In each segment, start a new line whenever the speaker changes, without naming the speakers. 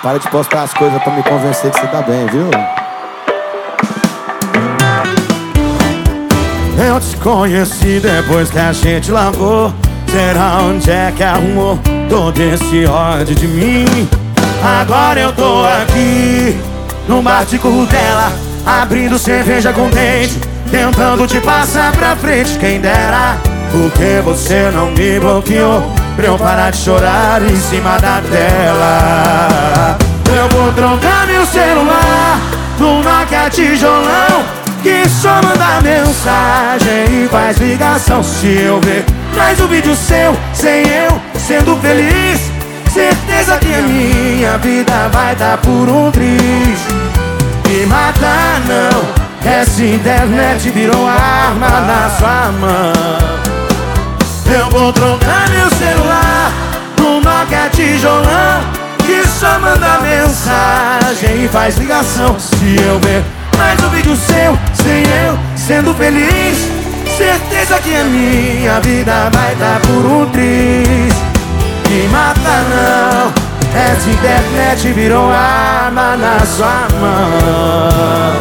Para de postar as coisas pra me convencer que você tá bem, viu? Eu te conheci depois que a gente largou. Será onde é que arrumou todo esse ódio de mim? Agora eu tô aqui no bar de Currutela, abrindo cerveja com dente, tentando te passar pra frente. Quem dera, porque você não me bloqueou pra eu parar de chorar em cima da tela. Eu vou trocar meu celular no Nokia tijolão, que só manda mensagem e faz ligação. Se eu ver mais um vídeo seu, sem eu sendo feliz, certeza que a minha vida vai dar por um triz. Me matar não, essa internet virou arma na sua mão. Eu vou trocar meu celular no Nokia tijolão, que só manda mensagem e faz ligação. Se eu ver mais um vídeo seu, sem eu sendo feliz, certeza que a minha vida vai dar por um triz. Me mata não, essa internet virou arma na sua mão.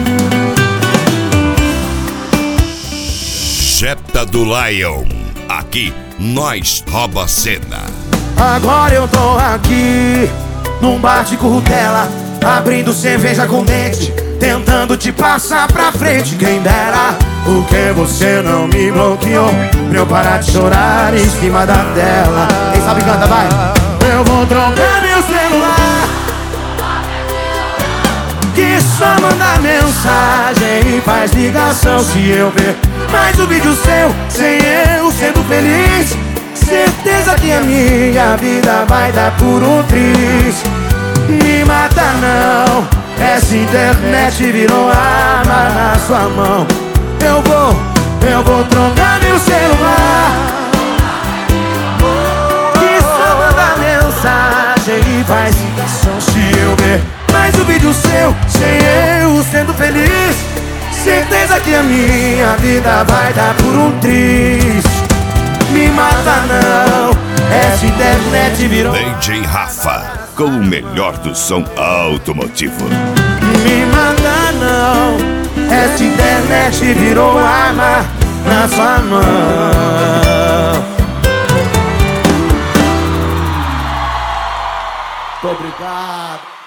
Jetta do Lion, aqui nós rouba a cena.
Agora eu tô aqui num bar de Currutela, abrindo cerveja com dente, tentando te passar pra frente. Quem dera, porque você não me bloqueou pra eu parar de chorar em cima da tela. Quem sabe canta, vai. Eu vou trocar meu celular, que só manda mensagem e faz ligação. Se eu ver mais um vídeo seu, sem eu sendo feliz, certeza que a minha vida vai dar por um triz. Me mata não, essa internet virou arma na sua mão. Eu vou trocar meu celular, que só manda mensagem e faz ligação. Se eu ver mais um vídeo seu, sem eu sendo feliz, certeza que a minha vida vai dar por um triz. Me mata não, essa internet virou
DJ Rafa, com o melhor do som automotivo.
Me mata não, essa internet virou arma na sua mão. Muito obrigado.